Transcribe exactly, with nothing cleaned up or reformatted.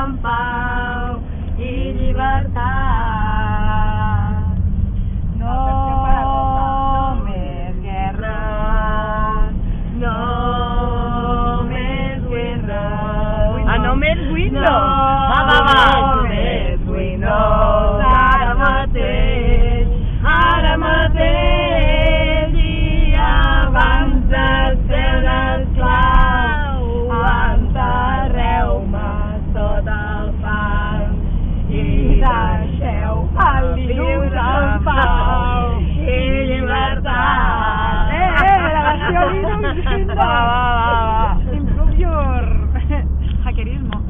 amb pau i llibertat. No més guerra, no més Windows. Ah, no més Windows. No, Va, va, va. no més Windows. Ara mateix, ara mateix i abans de ser un esclau, enterreu-me sota el fang i deixeu el virus en pau i llibertat. Eh, eh, la versió Linux Windows. Va, va, va, va. Improve your hackerismo.